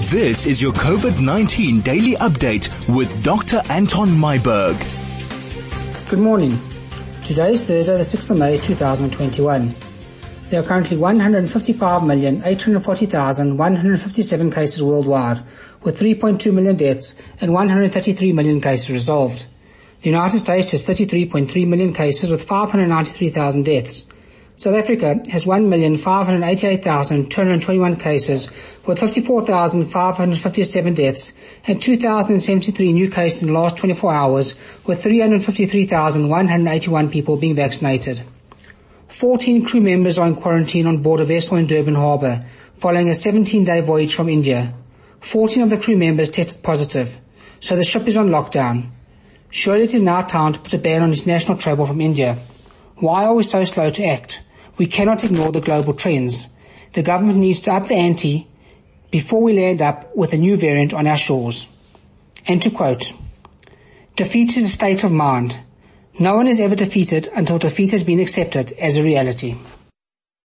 This is your COVID-19 daily update with Dr. Anton Myburgh. Good morning. Today is Thursday, the 6th of May 2021. There are currently 155,840,157 cases worldwide, with 3.2 million deaths and 133 million cases resolved. The United States has 33.3 million cases with 593,000 deaths. South Africa has 1,588,221 cases with 54,557 deaths and 2,073 new cases in the last 24 hours with 353,181 people being vaccinated. 14 crew members are in quarantine on board a vessel in Durban Harbour following a 17-day voyage from India. 14 of the crew members tested positive, so the ship is on lockdown. Surely it is now time to put a ban on international travel from India. Why are we so slow to act? We cannot ignore the global trends. The government needs to up the ante before we land up with a new variant on our shores. And to quote, "Defeat is a state of mind. No one is ever defeated until defeat has been accepted as a reality."